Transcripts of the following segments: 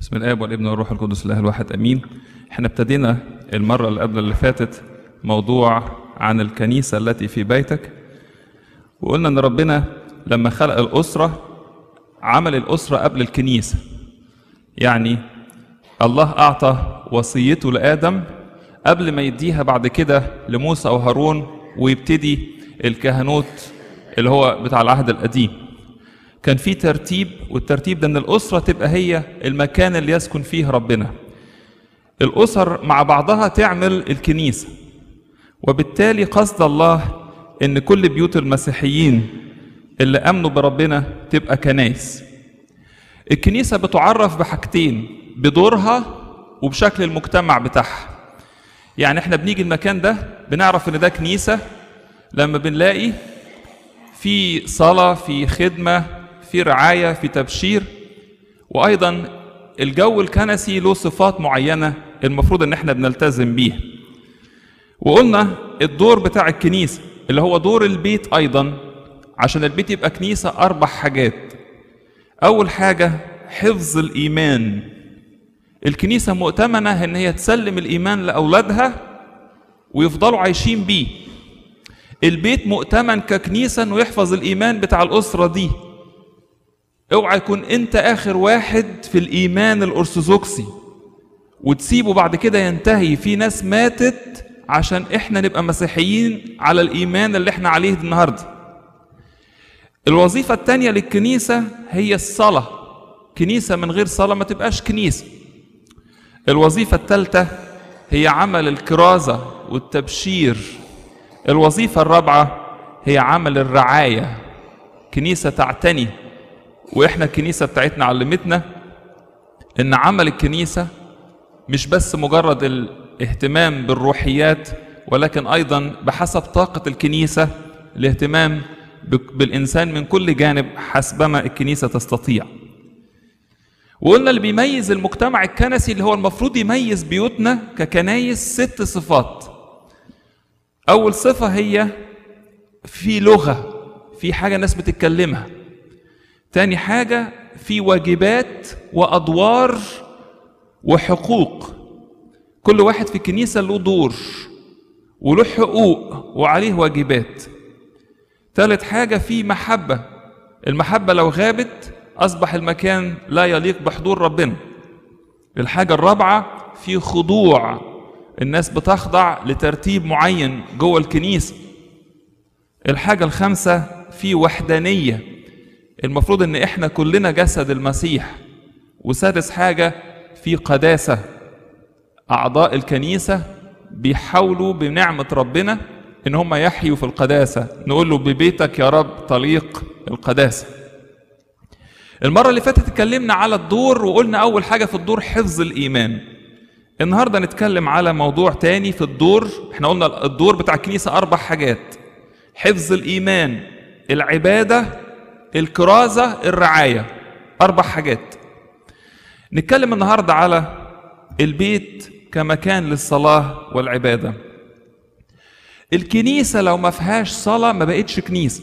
بسم الآب والابن والروح القدس الله الواحد امين. احنا ابتدينا المره اللي قبل اللي فاتت موضوع عن الكنيسه التي في بيتك، وقلنا ان ربنا لما خلق الاسره عمل الاسره قبل الكنيسه. يعني الله اعطى وصيته لادم قبل ما يديها بعد كده لموسى او هارون ويبتدي الكهنوت اللي هو بتاع العهد القديم. كان في ترتيب، والترتيب ده ان الاسره تبقى هي المكان اللي يسكن فيه ربنا. الاسر مع بعضها تعمل الكنيسه، وبالتالي قصد الله ان كل بيوت المسيحيين اللي امنوا بربنا تبقى كنايس. الكنيسه بتعرف بحاجتين، بدورها وبشكل المجتمع بتاعها. يعني احنا بنيجي المكان ده بنعرف ان ده كنيسه لما بنلاقي في صلاه، في خدمه، في رعاية، في تبشير. وأيضا الجو الكنسي له صفات معينة المفروض ان احنا بنلتزم بيها. وقلنا الدور بتاع الكنيسة اللي هو دور البيت أيضا، عشان البيت يبقى كنيسة 4 حاجات. أول حاجة حفظ الإيمان. الكنيسة مؤتمنة ان هي تسلم الإيمان لأولادها ويفضلوا عايشين بيه. البيت مؤتمن ككنيسة انه يحفظ الإيمان بتاع الأسرة دي. اوعى يكون انت اخر واحد في الايمان الارثوذكسي وتسيبه بعد كده ينتهي. في ناس ماتت عشان احنا نبقى مسيحيين على الايمان اللي احنا عليه النهارده. الوظيفة التانية للكنيسة هي الصلاة. كنيسة من غير صلاة ما تبقاش كنيسة. الوظيفة الثالثة هي عمل الكرازة والتبشير. الوظيفة الرابعة هي عمل الرعاية. كنيسة تعتني، واحنا الكنيسة بتاعتنا علمتنا ان عمل الكنيسة مش بس مجرد الاهتمام بالروحيات، ولكن ايضا بحسب طاقة الكنيسة الاهتمام بالانسان من كل جانب حسبما الكنيسة تستطيع. وقلنا اللي بيميز المجتمع الكنسي اللي هو المفروض يميز بيوتنا ككنايس 6 صفات. اول صفة هي في لغة، في حاجة الناس بتتكلمها. تاني حاجة في واجبات وأدوار وحقوق. كل واحد في الكنيسة له دور وله حقوق وعليه واجبات. ثالث حاجة في محبة. المحبة لو غابت أصبح المكان لا يليق بحضور ربنا. الحاجة الرابعة في خضوع. الناس بتخضع لترتيب معين جوه الكنيسة. الحاجة الخامسة في وحدانية. المفروض ان احنا كلنا جسد المسيح. وسادس حاجة في قداسة. اعضاء الكنيسة بيحاولوا بنعمة ربنا ان هم يحيوا في القداسة. نقول له ببيتك يا رب طليق القداسة. المرة اللي فاتت اتكلمنا على الدور، وقلنا اول حاجة في الدور حفظ الايمان. النهاردة نتكلم على موضوع تاني في الدور. احنا قلنا الدور بتاع الكنيسة 4 حاجات: حفظ الايمان، العبادة، الكرازة، الرعاية. 4 حاجات. نتكلم النهاردة على البيت كمكان للصلاة والعبادة. الكنيسة لو ما فيهاش صلاة ما بقتش كنيسة.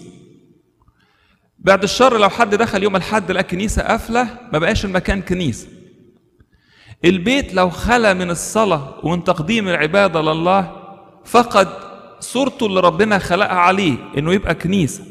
بعد الشر لو حد دخل يوم الحد لقى كنيسة قافلة ما بقاش المكان كنيسة. البيت لو خلى من الصلاة ومن تقديم العبادة لله فقد صورته اللي ربنا خلقها عليه انه يبقى كنيسة.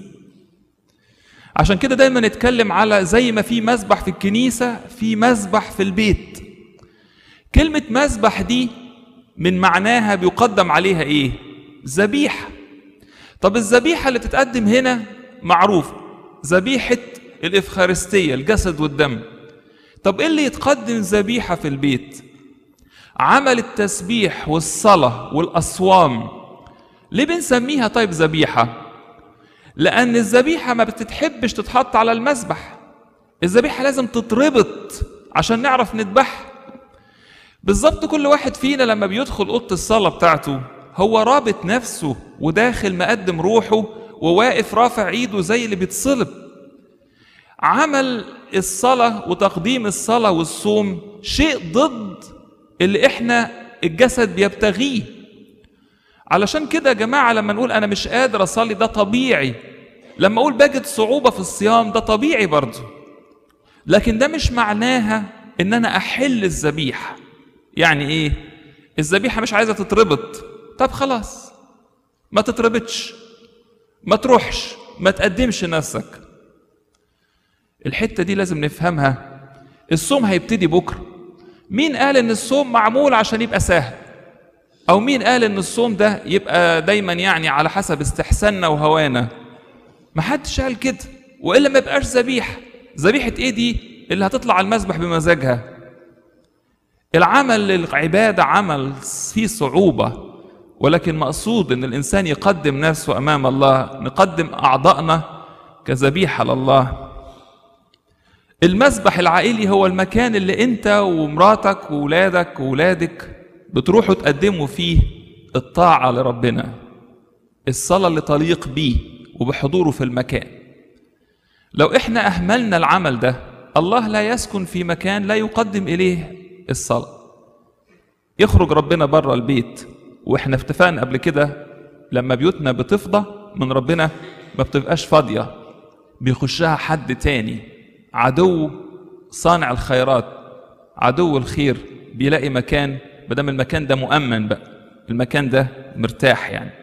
عشان كده دايما نتكلم على زي ما في مسبح في الكنيسة في مسبح في البيت. كلمة مسبح دي من معناها بيقدم عليها ايه؟ ذبيحة. طب الذبيحة اللي تتقدم هنا معروفة، ذبيحة الإفخارستية، الجسد والدم. طب ايه اللي يتقدم ذبيحة في البيت؟ عمل التسبيح والصلاة والأصوام. ليه بنسميها طيب ذبيحة؟ لأن الذبيحة ما بتتحبش تتحط على المذبح. الذبيحة لازم تتربط عشان نعرف نذبحها. بالظبط كل واحد فينا لما بيدخل أوضة الصلاة بتاعته هو رابط نفسه وداخل مقدم روحه وواقف رافع ايده زي اللي بيتصلب. عمل الصلاة وتقديم الصلاة والصوم شيء ضد اللي احنا الجسد بيبتغيه. علشان كده يا جماعة لما نقول أنا مش قادر أصلي ده طبيعي. لما أقول بجد صعوبة في الصيام ده طبيعي برضه. لكن ده مش معناها ان انا احل الذبيحة. يعني ايه؟ الذبيحة مش عايزة تتربط، طب خلاص ما تتربطش، ما تروحش، ما تقدمش نفسك. الحتة دي لازم نفهمها. الصوم هيبتدي بكرة. مين قال ان الصوم معمول عشان يبقى سهل؟ او مين قال ان الصوم ده يبقى دايما يعني على حسب استحساننا وهوانا؟ ما حدش قال كده، والا ما يبقاش ذبيحة. ذبيحة ايه دي اللي هتطلع على المذبح بمزاجها؟ العمل للعبادة عمل فيه صعوبة، ولكن مقصود ان الانسان يقدم نفسه امام الله، نقدم اعضائنا كذبيحة لله. المذبح العائلي هو المكان اللي انت ومراتك وولادك وولادك بتروحوا تقدموا فيه الطاعة لربنا، الصلاة اللي تليق بيه وبحضوره في المكان. لو احنا اهملنا العمل ده، الله لا يسكن في مكان لا يقدم اليه الصلاة. يخرج ربنا بره البيت، واحنا اتفقنا قبل كده لما بيوتنا بتفضى من ربنا ما بتبقاش فاضية، بيخشها حد تاني، عدو صانع الخيرات، عدو الخير، بيلاقي مكان، بدل المكان ده مؤمن بقى، المكان ده مرتاح يعني.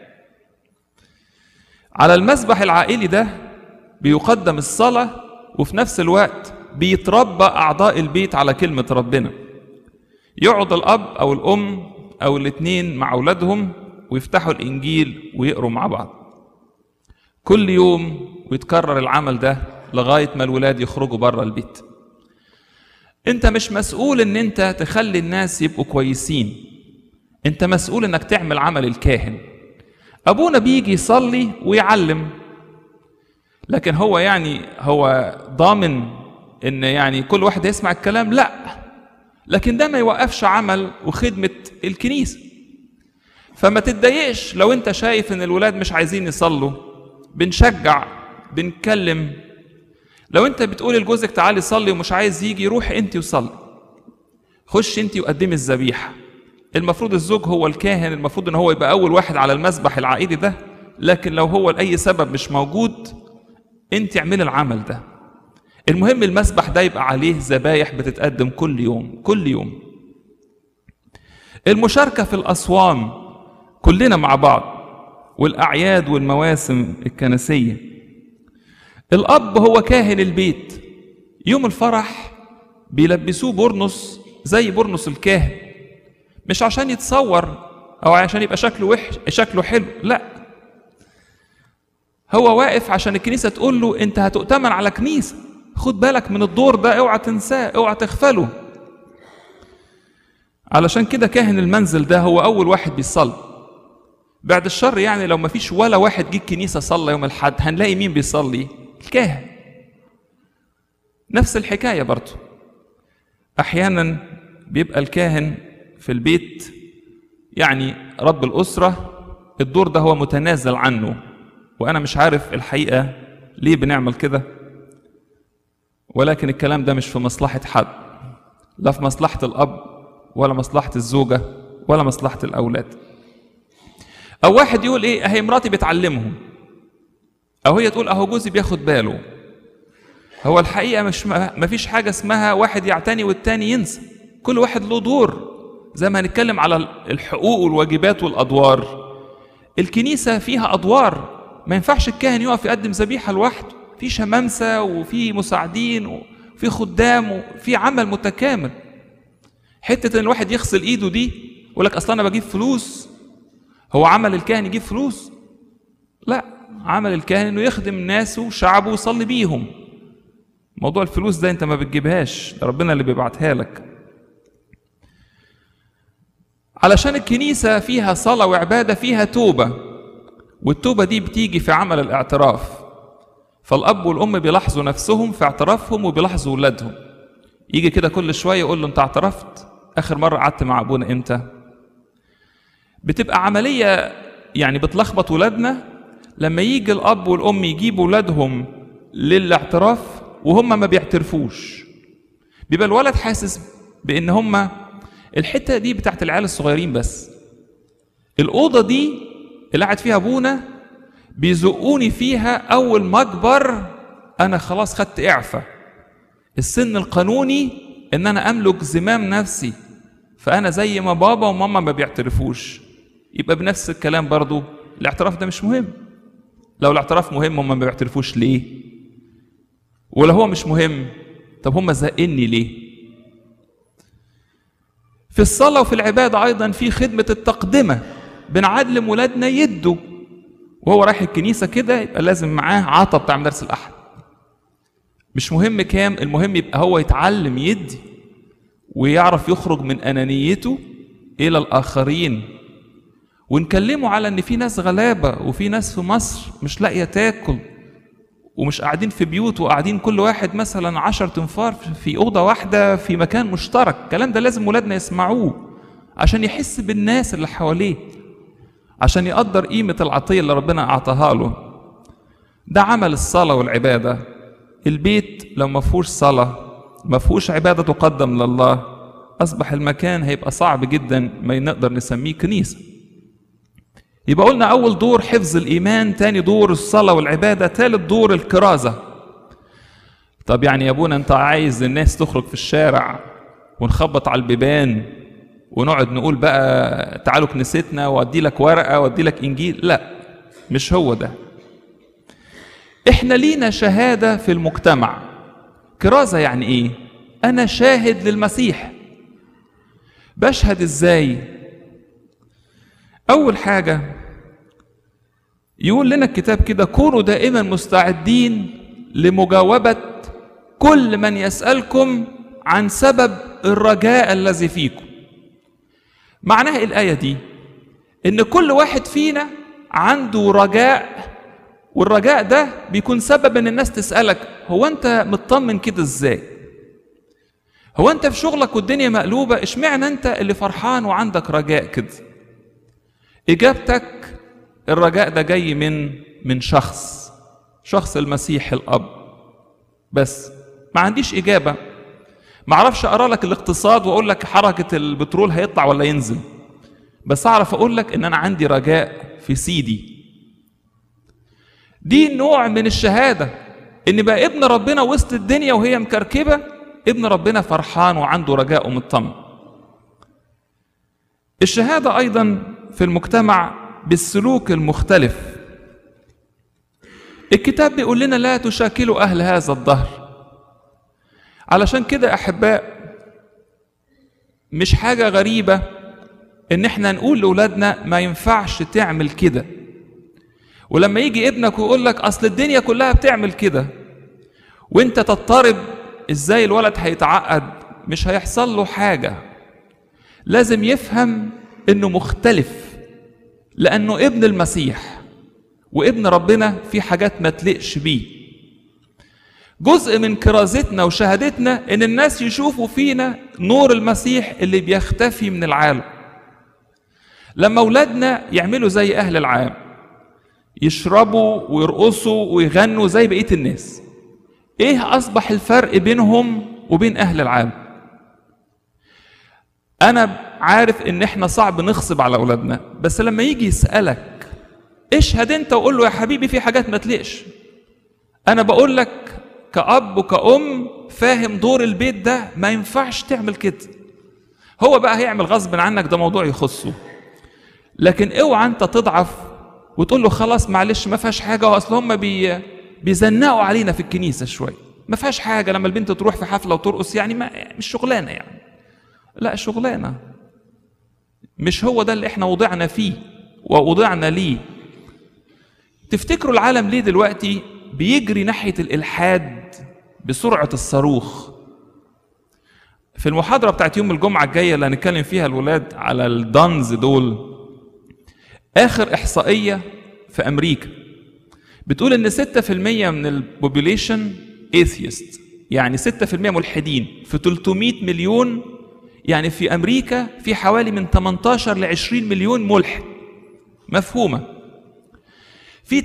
على المذبح العائلي ده بيقدم الصلاة، وفي نفس الوقت بيتربى أعضاء البيت على كلمة ربنا. يقعد الأب أو الأم أو الاتنين مع أولادهم ويفتحوا الإنجيل ويقروا مع بعض كل يوم، ويتكرر العمل ده لغاية ما الولاد يخرجوا بره البيت. انت مش مسؤول ان انت تخلي الناس يبقوا كويسين، انت مسؤول انك تعمل عمل الكاهن. ابونا بيجي يصلي ويعلم، لكن هو ضامن ان يعني كل واحد يسمع الكلام؟ لا، لكن ده ما يوقفش عمل وخدمة الكنيسة. فما تتضايقش لو انت شايف ان الولاد مش عايزين يصلوا، بنشجع، بنتكلم. لو انت بتقول لجوزك تعالي صلي ومش عايز يجي، روح انت وصلي، خش انت وقدمي الذبيحة. المفروض الزوج هو الكاهن، المفروض ان هو يبقى اول واحد على المذبح العائلي ده، لكن لو هو لأي سبب مش موجود، انت اعملي العمل ده. المهم المذبح ده يبقى عليه ذبايح بتتقدم كل يوم كل يوم. المشاركة في الأصوام كلنا مع بعض، والأعياد والمواسم الكنسية. الأب هو كاهن البيت، يوم الفرح بيلبسوه برنس زي برنس الكاهن، مش عشان يتصور أو عشان يبقى شكله حلو، لا، هو واقف عشان الكنيسة تقول له أنت هتؤتمن على كنيسة، خد بالك من الدور ده، اوعى تنساه، اوعى تغفله. علشان كده كاهن المنزل ده هو أول واحد بيصلي. بعد الشر يعني لو ما فيش ولا واحد جه الكنيسة صلى يوم الحد، هنلاقي مين بيصلي؟ الكاهن. نفس الحكاية برضو، أحيانا بيبقى الكاهن في البيت يعني رب الأسرة، الدور ده هو متنازل عنه، وأنا مش عارف الحقيقة ليه بنعمل كده، ولكن الكلام ده مش في مصلحة حد، لا في مصلحة الأب ولا مصلحة الزوجة ولا مصلحة الأولاد. أو واحد يقول إيه، أهي مراتي بتعلمهم، أو هي تقول أهو جوزي بياخد باله. هو الحقيقة مفيش حاجة اسمها واحد يعتني والتاني ينسى، كل واحد له دور. زي ما هنتكلم على الحقوق والواجبات والأدوار، الكنيسة فيها أدوار، ما ينفعش الكاهن يقف يقدم ذبيحة لوحده، في شمامسة وفي مساعدين وفي خدام وفي عمل متكامل. حتة ان الواحد يغسل ايده دي يقول لك اصلا انا بجيب فلوس، هو عمل الكاهن يجيب فلوس؟ لا، عمل الكاهن انه يخدم الناس وشعبه ويصلي بيهم. موضوع الفلوس ده انت ما بتجيبهاش، ده ربنا اللي بيبعتها لك. علشان الكنيسة فيها صلاة وعبادة، فيها توبة، والتوبة دي بتيجي في عمل الاعتراف. فالأب والأم بيلاحظوا نفسهم في اعترافهم وبيلاحظوا ولادهم. يجي كده كل شوية يقول له أنت اعترفت؟ آخر مرة قعدت مع أبونا إمتى؟ بتبقى عملية يعني بتلخبط ولادنا لما يجي الأب والأم يجيبوا ولادهم للاعتراف وهم ما بيعترفوش. بيبقى الولد حاسس بأن هم الحتة دي بتاعت العيال الصغيرين بس، الأوضة دي اللي قاعد فيها أبونا بيزقوني فيها، أول ما أكبر أنا خلاص خدت إعفاء، السن القانوني ان انا املك زمام نفسي، فانا زي ما بابا وماما ما بيعترفوش، يبقى بنفس الكلام برضو الاعتراف ده مش مهم. لو الاعتراف مهم هم ما بيعترفوش ليه؟ ولو هو مش مهم طب هم زقني ليه؟ في الصلاة وفي العبادة أيضا في خدمة التقدمة، بنعلم ولادنا يدوا، وهو رايح الكنيسة كده يبقى لازم معاه عطا بتاع مدارس الأحد. مش مهم كام، المهم يبقى هو يتعلم يدي ويعرف يخرج من أنانيته إلى الآخرين. ونكلمه على إن في ناس غلابة وفي ناس في مصر مش لاقية تاكل ومش قاعدين في بيوت وقاعدين كل واحد مثلا 10 تنفار في أوضة واحدة في مكان مشترك. الكلام ده لازم ولادنا يسمعوه عشان يحس بالناس اللي حواليه، عشان يقدر قيمة العطية اللي ربنا أعطاها له. ده عمل الصلاة والعبادة. البيت لو ما فيهوش صلاة، ما فيهوش عبادة تقدم لله، أصبح المكان هيبقى صعب جدا ما نقدر نسميه كنيسة. يبقى قلنا أول دور حفظ الإيمان، تاني دور الصلاة والعبادة، تالت دور الكرازة. طب يعني يا ابونا أنت عايز الناس تخرج في الشارع ونخبط على البيبان ونقعد نقول بقى تعالوا كنيستنا وأدي لك ورقة وأدي لك إنجيل؟ لا، مش هو ده. إحنا لينا شهادة في المجتمع. كرازة يعني إيه؟ أنا شاهد للمسيح. بشهد إزاي؟ أول حاجة يقول لنا الكتاب كده: كونوا دائما مستعدين لمجاوبة كل من يسألكم عن سبب الرجاء الذي فيكم. معناها الآية دي إن كل واحد فينا عنده رجاء، والرجاء ده بيكون سبب إن الناس تسألك هو أنت مطمن كده إزاي؟ هو أنت في شغلك والدنيا مقلوبة، إشمعنى أنت اللي فرحان وعندك رجاء كده؟ إجابتك الرجاء ده جاي من شخص المسيح الأب. بس ما عنديش إجابة، ما أعرفش أقرأ لك الاقتصاد وأقول لك حركة البترول هيطلع ولا ينزل، بس أعرف أقول لك إن أنا عندي رجاء في سيدي. دي نوع من الشهادة، إن بقى ابن ربنا وسط الدنيا وهي مكركبة، ابن ربنا فرحان وعنده رجاء ومطمن. الشهادة أيضا في المجتمع بالسلوك المختلف. الكتاب بيقول لنا لا تشاكلوا أهل هذا الدهر. علشان كده أحباء مش حاجة غريبة إن احنا نقول لأولادنا ما ينفعش تعمل كده. ولما يجي ابنك ويقول لك أصل الدنيا كلها بتعمل كده وانت تضطرب، ازاي الولد هيتعقد؟ مش هيحصل له حاجة. لازم يفهم انه مختلف، لأنه ابن المسيح وابن ربنا، في حاجات ما تلقش بيه. جزء من كرازتنا وشهادتنا إن الناس يشوفوا فينا نور المسيح اللي بيختفي من العالم. لما أولادنا يعملوا زي أهل العالم، يشربوا ويرقصوا ويغنوا زي بقية الناس، إيه أصبح الفرق بينهم وبين أهل العالم؟ أنا عارف إن إحنا صعب نغصب على أولادنا، بس لما يجي يسألك اشهد أنت وقول له يا حبيبي في حاجات ما تلقش. أنا بقول لك كأب وكأم فاهم دور البيت ده، ما ينفعش تعمل كده. هو بقى هيعمل غصب عنك، ده موضوع يخصه، لكن اوعى أنت تضعف وتقول له خلاص معلش ما فيهاش حاجة، وأصل هم بيزنقوا علينا في الكنيسة شوية، ما فيهاش حاجة لما البنت تروح في حفلة وترقص، يعني مش شغلانة يعني. لا، شغلانة، مش هو ده اللي احنا وضعنا فيه ووضعنا ليه. تفتكروا العالم ليه دلوقتي بيجري ناحية الإلحاد بسرعة الصاروخ؟ في المحاضرة بتاعت يوم الجمعة الجاية اللي هنتكلم فيها الولاد على الدانز دول، آخر إحصائية في أمريكا بتقول إن 6% من البوبوليشن ايثيست، يعني 6% ملحدين في 300 مليون. يعني في أمريكا في حوالي من 18 ل 20 مليون ملحد. مفهومة؟ في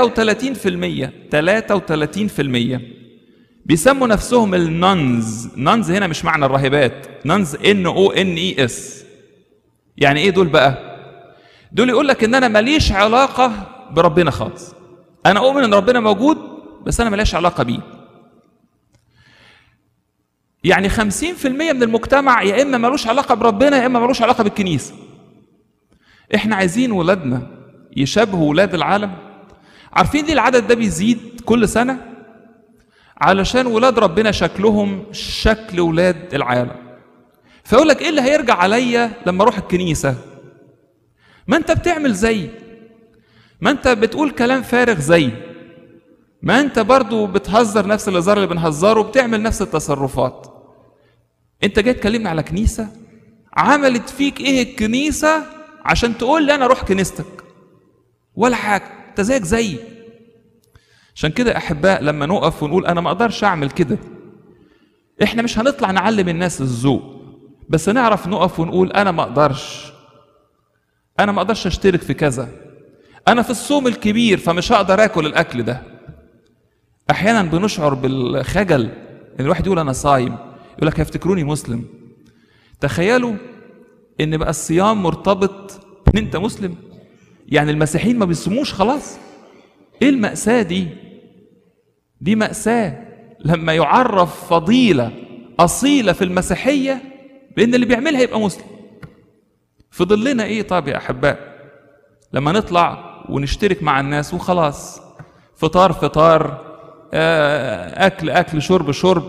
33% بيسموا نفسهم النونز. نونز هنا مش معنى الراهبات، نونز NONES. يعني ايه دول بقى؟ دول يقول لك ان انا ماليش علاقة بربنا خالص، انا اؤمن ان ربنا موجود بس انا ماليش علاقة بيه. يعني 50% من المجتمع يا إما ملوش علاقة بربنا يا إما ملوش علاقة بالكنيسة. إحنا عايزين ولادنا يشابهوا ولاد العالم. عارفين ليه العدد ده بيزيد كل سنة؟ علشان ولاد ربنا شكلهم شكل ولاد العالم. فيقول لك إيه اللي هيرجع عليا لما أروح الكنيسة؟ ما أنت بتعمل زي، ما أنت بتقول كلام فارغ زي، ما أنت برضو بتهزر نفس الهزار اللي بنهزره وبتعمل نفس التصرفات. أنت جاي تكلمني على كنيسة؟ عملت فيك إيه الكنيسة عشان تقول لي أنا أروح كنيستك؟ ولا حاجة، أنت زيك زي. عشان كده أحباء لما نقف ونقول أنا ما أقدرش أعمل كده، إحنا مش هنطلع نعلم الناس الذوق، بس نعرف نقف ونقول أنا ما أقدرش أشترك في كذا، أنا في الصوم الكبير فمش هقدر آكل الأكل ده. أحيانا بنشعر بالخجل إن الواحد يقول أنا صايم، يقول لك هيفتكروني مسلم. تخيلوا إن بقى الصيام مرتبط إن أنت مسلم، يعني المسيحيين ما بيصوموش خلاص. إيه المأساة دي؟ دي مأساة لما يعرف فضيلة أصيلة في المسيحية بأن اللي بيعملها يبقى مسلم. فضل لنا إيه طب يا أحباء لما نطلع ونشترك مع الناس وخلاص، فطار فطار، أكل أكل، شرب شرب.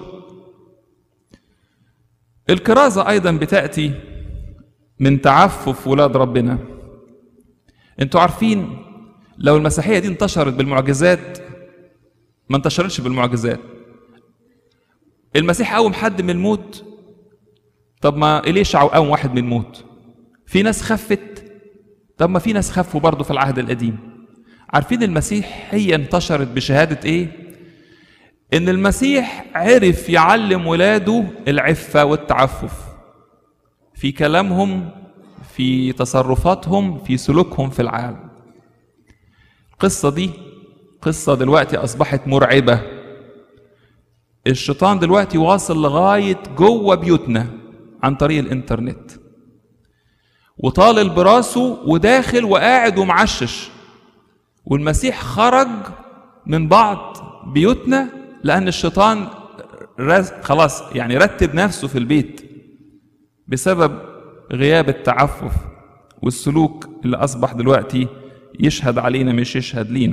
الكرازة أيضا بتأتي من تعفف ولاد ربنا. انتوا عارفين لو المسيحية دي انتشرت بالمعجزات، ما انتشرتش بالمعجزات. المسيح قوم حد من الموت، طب ما إليشع قوم واحد من الموت. في ناس خفت، طب ما في ناس خفوا برضه في العهد القديم. عارفين المسيحية انتشرت بشهادة ايه؟ ان المسيح عرف يعلم ولاده العفة والتعفف في كلامهم، في تصرفاتهم، في سلوكهم في العالم. القصة دي قصة دلوقتي أصبحت مرعبة. الشيطان دلوقتي واصل لغاية جوه بيوتنا عن طريق الإنترنت، وطالل براسه وداخل وقاعد ومعشش. والمسيح خرج من بعض بيوتنا لأن الشيطان خلاص يعني رتب نفسه في البيت بسبب غياب التعفف والسلوك اللي أصبح دلوقتي يشهد علينا مش يشهد لينا.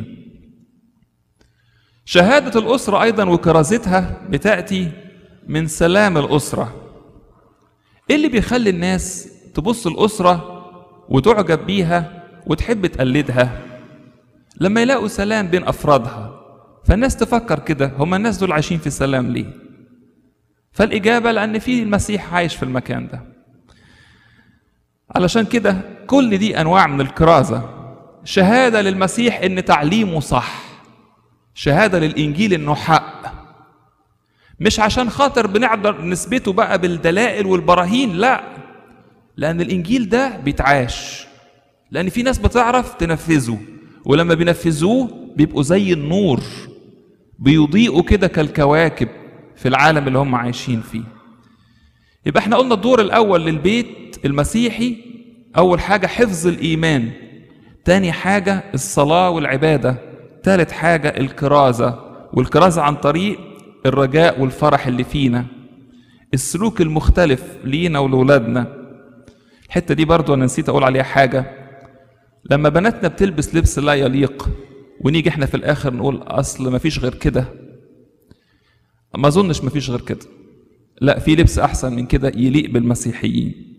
شهادة الأسرة أيضا وكرازتها بتأتي من سلام الأسرة. إيه اللي بيخلي الناس تبص الأسرة وتعجب بيها وتحب تقلدها؟ لما يلاقوا سلام بين أفرادها، فالناس تفكر كده، هم الناس دول عايشين في سلام ليه؟ فالإجابة لأن في المسيح عايش في المكان ده. علشان كده كل دي أنواع من الكرازة. شهادة للمسيح إن تعليمه صح، شهادة للإنجيل إنه حق، مش عشان خاطر بنقدر نثبته بقى بالدلائل والبراهين، لا، لأن الإنجيل ده بيتعاش، لأن في ناس بتعرف تنفذه، ولما بينفذوه بيبقوا زي النور، بيضيئوا كده كالكواكب في العالم اللي هم عايشين فيه. يبقى احنا قلنا الدور الأول للبيت المسيحي، أول حاجة حفظ الإيمان، تاني حاجة الصلاة والعبادة، ثالث حاجة الكرازة، والكرازة عن طريق الرجاء والفرح اللي فينا، السلوك المختلف لينا ولولادنا. الحتة دي برضو أنا نسيت أقول عليها حاجة. لما بناتنا بتلبس لبس لا يليق ونيجي احنا في الآخر نقول أصل مفيش غير كده، ما أظنش مفيش غير كده، لا، في لبس أحسن من كده يليق بالمسيحيين.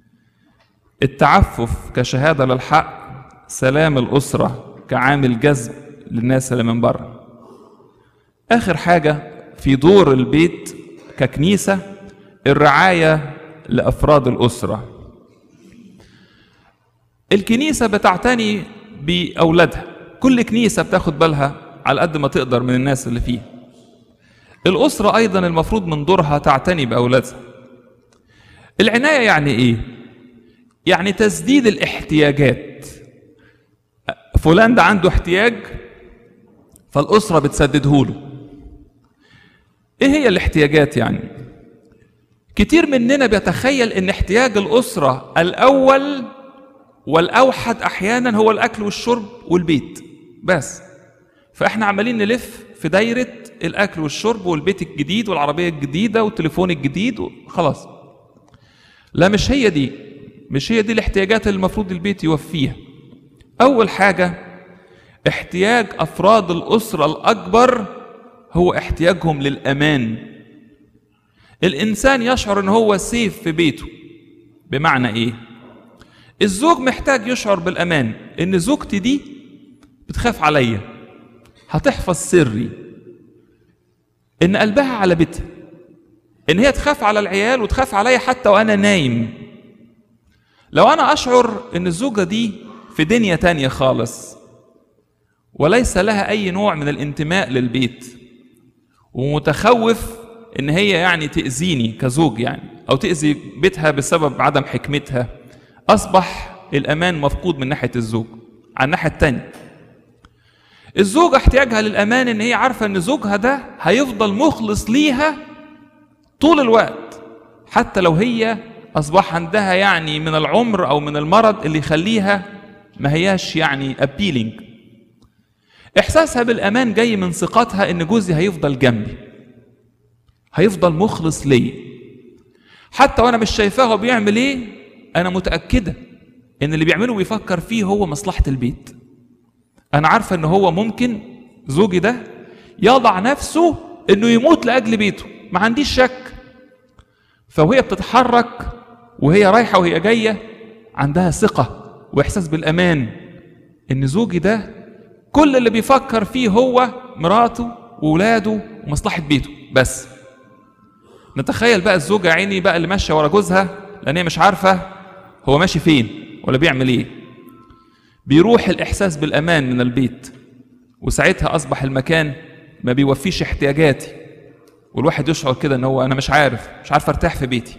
التعفف كشهادة للحق، سلام الأسرة كعامل جذب للناس اللي من بره. آخر حاجة في دور البيت ككنيسة، الرعاية لأفراد الأسرة. الكنيسة بتعتني بأولادها، كل كنيسة بتاخد بالها على قد ما تقدر من الناس اللي فيها. الأسرة أيضا المفروض من دورها تعتني بأولادها. العناية يعني إيه؟ يعني تسديد الاحتياجات. فلان ده عنده احتياج فالأسرة بتسدده له. إيه هي الاحتياجات يعني؟ كتير مننا بيتخيل إن احتياج الأسرة الأول والأوحد أحيانا هو الأكل والشرب والبيت بس، فاحنا عمالين نلف في دايرة الاكل والشرب والبيت الجديد والعربية الجديدة والتليفون الجديد وخلاص. لا، مش هي دي الاحتياجات اللي المفروض البيت يوفيها. اول حاجة احتياج افراد الاسرة الاكبر هو احتياجهم للامان. الانسان يشعر ان هو سيف في بيته. بمعنى ايه؟ الزوج محتاج يشعر بالامان، ان زوجتي دي بتخاف عليا، هتحفظ سري، ان قلبها على بيتها، ان هي تخاف على العيال وتخاف عليا حتى وانا نايم. لو انا اشعر ان الزوجة دي في دنيا تانية خالص وليس لها اي نوع من الانتماء للبيت، ومتخوف ان هي يعني تأذيني كزوج يعني، او تأذي بيتها بسبب عدم حكمتها، اصبح الامان مفقود من ناحية الزوج. على الناحية التانية الزوجة احتياجها للامان ان هي عارفة ان زوجها ده هيفضل مخلص ليها طول الوقت، حتى لو هي اصبح عندها يعني من العمر او من المرض اللي يخليها ما هياش يعني appealing. احساسها بالامان جاي من ثقتها ان جوزي هيفضل جنبي، هيفضل مخلص لي، حتى وانا مش شايفاه هو بيعمل ايه، انا متأكدة ان اللي بيعمله بيفكر فيه هو مصلحة البيت. انا عارفة ان هو ممكن زوجي ده يضع نفسه انه يموت لاجل بيته، ما عنديش شك. فوهي بتتحرك وهي رايحة وهي جاية عندها ثقة واحساس بالامان ان زوجي ده كل اللي بيفكر فيه هو مراته وولاده ومصلحة بيته بس. نتخيل بقى الزوجة عيني بقى اللي ماشية ورا جوزها لان هي مش عارفة هو ماشي فين ولا بيعمل ايه، بيروح الاحساس بالامان من البيت، وساعتها اصبح المكان ما بيوفيش احتياجاتي، والواحد يشعر كده ان هو انا مش عارف ارتاح في بيتي.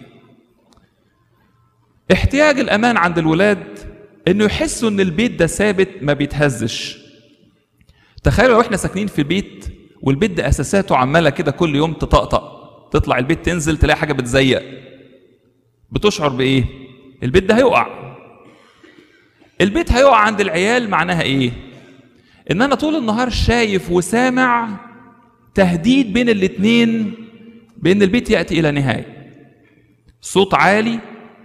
احتياج الامان عند الولاد انه يحسوا ان البيت ده ثابت ما بيتهزش. تخيلوا لو احنا ساكنين في بيت والبيت ده اساساته عماله كده كل يوم تطقطق، تطلع البيت تنزل تلاقي حاجه بتزيق، بتشعر بايه؟ البيت ده هيقع. البيت هيقع عند العيال معناها ايه؟ ان انا طول النهار شايف وسامع تهديد بين الاتنين بان البيت ياتي الى نهايه، صوت عالي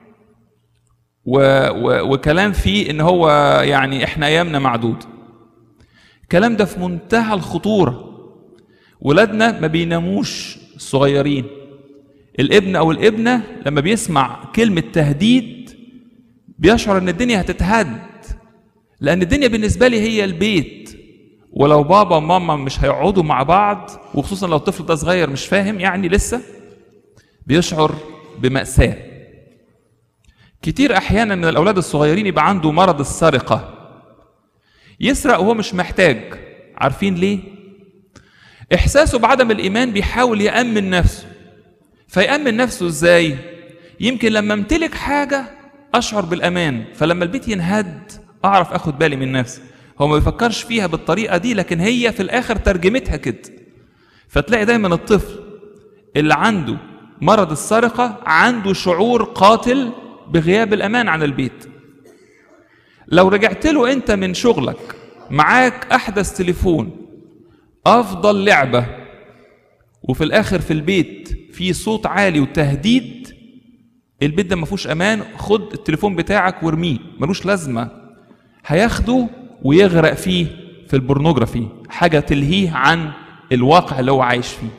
وكلام فيه ان هو يعني احنا ايامنا معدود. الكلام ده في منتهى الخطوره. ولادنا ما بيناموش الصغيرين، الابن او الابنه لما بيسمع كلمه تهديد بيشعر ان الدنيا هتتهد، لان الدنيا بالنسبه لي هي البيت. ولو بابا وماما مش هيقعدوا مع بعض، وخصوصا لو الطفل ده صغير مش فاهم يعني لسه، بيشعر بمأساة. كتير احيانا من الاولاد الصغيرين يبقى عنده مرض السرقة، يسرق وهو مش محتاج. عارفين ليه؟ احساسه بعدم الايمان بيحاول يأمن نفسه. فيأمن نفسه ازاي؟ يمكن لما امتلك حاجة اشعر بالامان، فلما البيت ينهد اعرف اخد بالي من نفسي. هو ما بيفكرش فيها بالطريقة دي، لكن هي في الاخر ترجمتها كده. فتلاقي دايما الطفل اللي عنده مرض السرقة عنده شعور قاتل بغياب الامان عن البيت. لو رجعت له انت من شغلك معاك احدث تليفون، افضل لعبة، وفي الاخر في البيت في صوت عالي وتهديد، البيت ده ما فيهوش امان، خد التليفون بتاعك وارميه، ملوش لازمة. هياخده ويغرق فيه في البورنوجرافي، حاجة تلهيه عن الواقع اللي هو عايش فيه.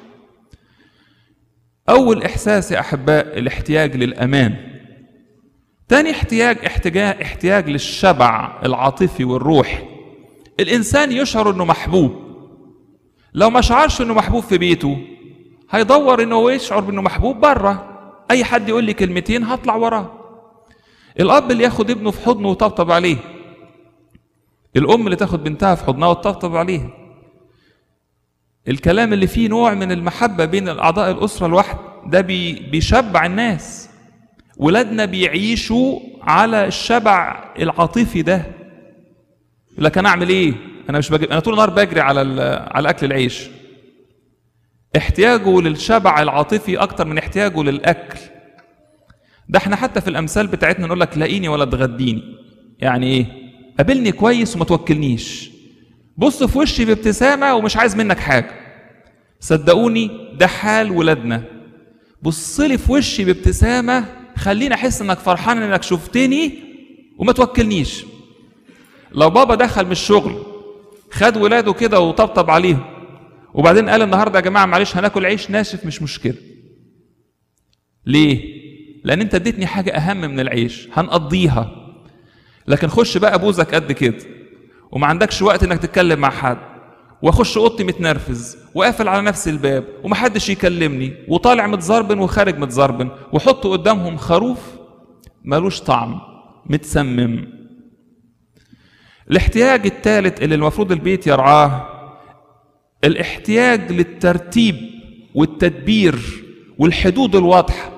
اول احساس يا احباء الاحتياج للامان. تاني احتياج للشبع العاطفي والروحي. الانسان يشعر انه محبوب. لو ما شعرش انه محبوب في بيته هيدور انه يشعر بانه محبوب بره. اي حد يقول لي كلمتين هطلع وراه. الاب اللي ياخد ابنه في حضنه ويطبطب عليه، الام اللي تاخد بنتها في حضنها وتطبطب عليها، الكلام اللي فيه نوع من المحبة بين الاعضاء الاسرة الواحد ده بيشبع الناس. ولادنا بيعيشوا على الشبع العاطفي ده. لكن اعمل ايه؟ انا مش بجري، انا طول النهار بجري على اكل العيش. احتياجه للشبع العاطفي اكتر من احتياجه للاكل. ده احنا حتى في الامثال بتاعتنا نقول لك لاقيني ولا تغديني. يعني ايه؟ قابلني كويس وما توكلنيش. بص في وشي بابتسامة ومش عايز منك حاجة. صدقوني ده حال ولادنا. بص لي في وشي بابتسامة، خليني أحس إنك فرحان إنك شفتني وما توكلنيش. لو بابا دخل من الشغل خد ولاده كده وطبطب عليهم وبعدين قال النهارده يا جماعة معلش هناكل عيش ناشف مش مشكلة. ليه؟ لأن أنت اديتني حاجة أهم من العيش هنقضيها. لكن خش بقى بوزك قد كده وما عندكش وقت إنك تتكلم مع حد، واخش اوضتي متنرفز وقافل على نفس الباب ومحدش يكلمني وطالع متزربن وخارج متزربن، وحط قدامهم خروف ملوش طعم متسمم. الاحتياج الثالث اللي المفروض البيت يرعاه الاحتياج للترتيب والتدبير والحدود الواضحة.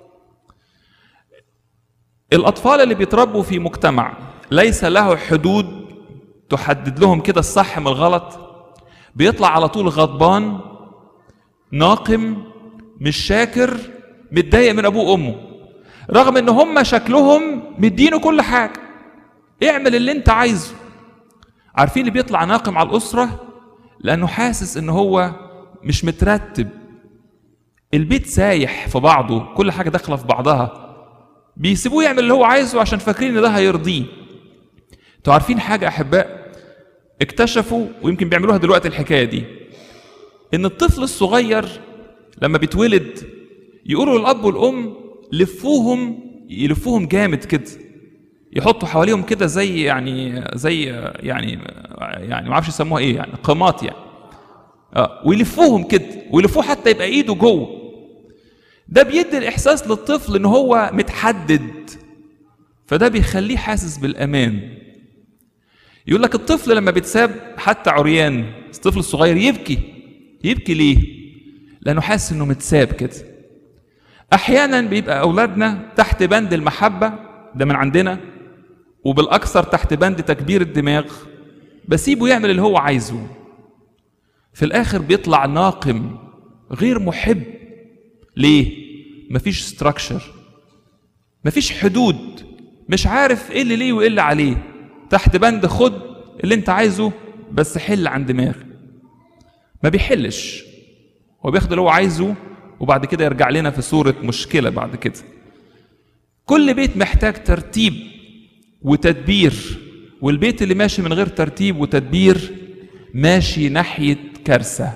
الأطفال اللي بيتربوا في مجتمع ليس له حدود تحدد لهم كده الصح من الغلط بيطلع على طول غضبان، ناقم، مش شاكر، متضايق من ابوه وامه، رغم ان هم شكلهم مدينه كل حاجه، اعمل اللي انت عايزه. عارفين اللي بيطلع ناقم على الاسره لانه حاسس ان هو مش مترتب، البيت سايح في بعضه، كل حاجه داخله في بعضها، بيسيبوه يعمل اللي هو عايزه عشان فاكرين ان ده هيرضيه. انتوا عارفين حاجه احباء اكتشفوا ويمكن بيعملوها دلوقتي الحكايه دي، ان الطفل الصغير لما بيتولد يقولوا للاب والام يلفوهم جامد كده، يحطوا حواليهم كده زي ما اعرفش يسموها ايه، يعني قماط يعني، ويلفوهم كده ويلفوه حتى يبقى ايده جوه. ده بيدي الاحساس للطفل ان هو متحدد، فده بيخليه حاسس بالامان. يقول لك الطفل لما بيتساب حتى عريان، الطفل الصغير يبكي ليه؟ لانه حاسس انه متساب كده. احيانا بيبقى اولادنا تحت بند المحبه، ده من عندنا، وبالاكثر تحت بند تكبير الدماغ، بسيبه يعمل اللي هو عايزه، في الاخر بيطلع ناقم غير محب. ليه؟ مفيش ستراكشر، مفيش حدود، مش عارف ايه اللي ليه وايه اللي عليه، تحت بند خد اللي انت عايزه بس حل عن دماغي. ما بيحلش، هو بياخد اللي هو عايزه وبعد كده يرجع لنا في صورة مشكلة بعد كده. كل بيت محتاج ترتيب وتدبير، والبيت اللي ماشي من غير ترتيب وتدبير ماشي ناحية كارثة،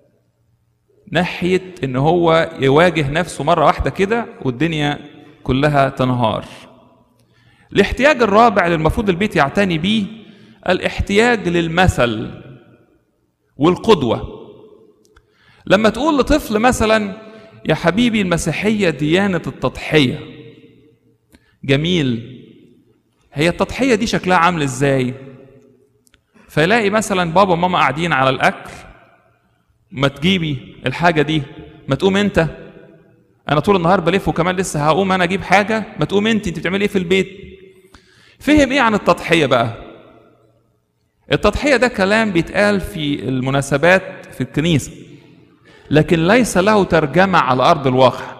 ناحية ان هو يواجه نفسه مرة واحدة كده والدنيا كلها تنهار. الاحتياج الرابع اللي المفروض البيت يعتني بيه الاحتياج للمثل والقدوة. لما تقول لطفل مثلا يا حبيبي المسيحية ديانة التضحية، جميل، هي التضحية دي شكلها عامل ازاي؟ فيلاقي مثلا بابا وماما قاعدين على الأكل، ما تجيبي الحاجة دي، ما تقوم انت، انا طول النهار بلف وكمان لسه هقوم انا اجيب حاجة، ما تقوم انت بتعملي ايه في البيت؟ فهم ايه عن التضحية بقى؟ التضحية ده كلام بيتقال في المناسبات في الكنيسة، لكن ليس له ترجمة على أرض الواقع.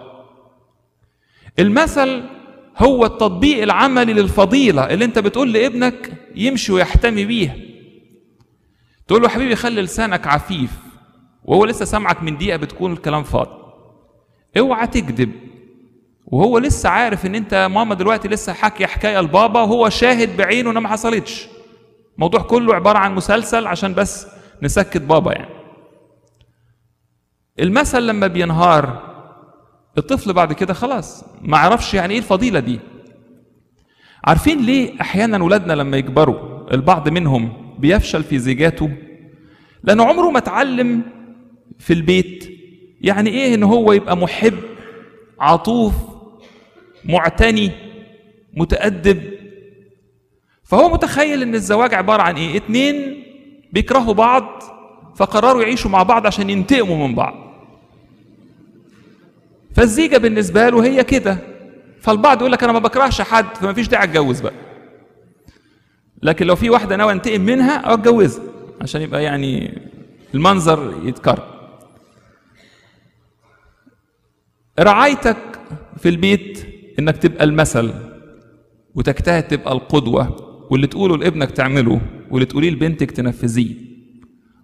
المثل هو التطبيق العملي للفضيلة اللي انت بتقول لابنك يمشي ويحتمي بيها. تقول له حبيبي خلي لسانك عفيف، وهو لسه سامعك من دقيقة بتكون الكلام فاضي. اوعى تكذب وهو لسه عارف ان انت ماما دلوقتي لسه حكي حكاية لبابا وهو شاهد بعينه انها ما حصلتش، الموضوع كله عبارة عن مسلسل عشان بس نسكت بابا يعني. المثل لما بينهار الطفل بعد كده خلاص ما عرفش يعني ايه الفضيلة دي. عارفين ليه احيانا ولادنا لما يكبروا البعض منهم بيفشل في زيجاته؟ لانه عمره ما اتعلم في البيت يعني ايه ان هو يبقى محب، عطوف، معتني، متأدب. فهو متخيل ان الزواج عبارة عن ايه؟ اتنين بيكرهوا بعض فقرروا يعيشوا مع بعض عشان ينتقموا من بعض، فالزيجة بالنسبة له هي كده. فالبعض يقول لك انا ما بكرهش حد فما فيش داعي اتجوز بقى، لكن لو في واحدة ناوي انتقم منها او اتجوزها عشان يبقى يعني المنظر يتكرر. رعايتك في البيت انك تبقى المثل وتجتهد تبقى القدوة، واللي تقوله لابنك تعمله واللي تقوليه لبنتك تنفذيه.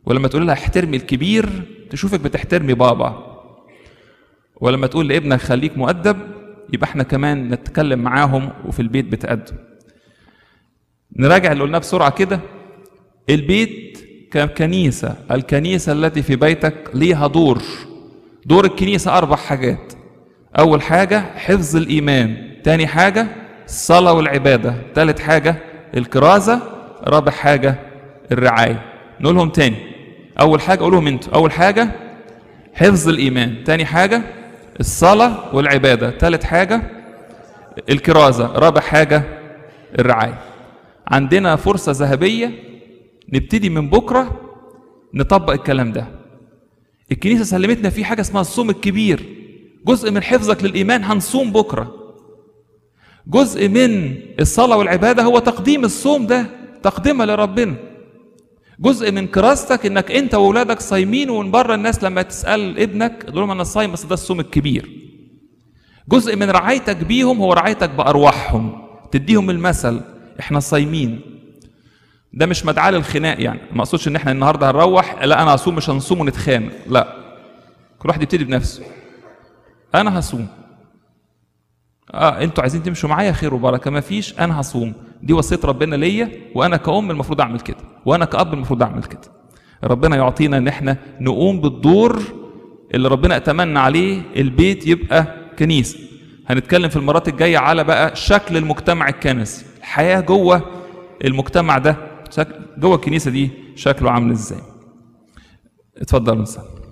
ولما تقول لها احترمي الكبير تشوفك بتحترمي بابا. ولما تقول لابنك خليك مؤدب يبقى احنا كمان نتكلم معاهم وفي البيت بتأدب. نراجع اللي قلناه بسرعة كده. البيت ككنيسة، الكنيسة التي في بيتك ليها دور. دور الكنيسة 4 حاجات. أول حاجة حفظ الإيمان، تاني حاجة الصلاة والعبادة، تالت حاجة الكرازة، رابع حاجة الرعاية. نقولهم تاني. أول حاجة قولهم انتوا. أول حاجة حفظ الإيمان، تاني حاجة الصلاة والعبادة، تالت حاجة الكرازة، رابع حاجة الرعاية. عندنا فرصة ذهبية نبتدي من بكرة نطبق الكلام ده. الكنيسة سلمتنا فيه حاجة اسمها الصوم الكبير. جزء من حفظك للإيمان هنصوم بكرة. جزء من الصلاة والعبادة هو تقديم الصوم ده، تقدمة لربنا. جزء من كراستك انك انت واولادك صايمين، ومن بره الناس لما تسأل ابنك تقول لهم انا صايم بس ده الصوم الكبير. جزء من رعايتك بيهم هو رعايتك بأرواحهم، تديهم المثل احنا صايمين. ده مش مدعاة للخناق، يعني ما اقصدش ان احنا النهارده هنروح لا انا هصوم مش هنصوم ونتخانق، لا. كل واحد يبتدي بنفسه. انا هصوم. انتوا عايزين تمشوا معايا خير وبركه، ما فيش، انا هصوم. دي وصيه ربنا ليا، وانا كأم المفروض اعمل كده، وانا كأب المفروض اعمل كده. ربنا يعطينا ان احنا نقوم بالدور اللي ربنا اتمنى عليه، البيت يبقى كنيسه. هنتكلم في المرات الجايه على بقى شكل المجتمع الكنسي، الحياه جوه المجتمع ده، جوه الكنيسه دي شكله عامل ازاي. اتفضلوا نسأل.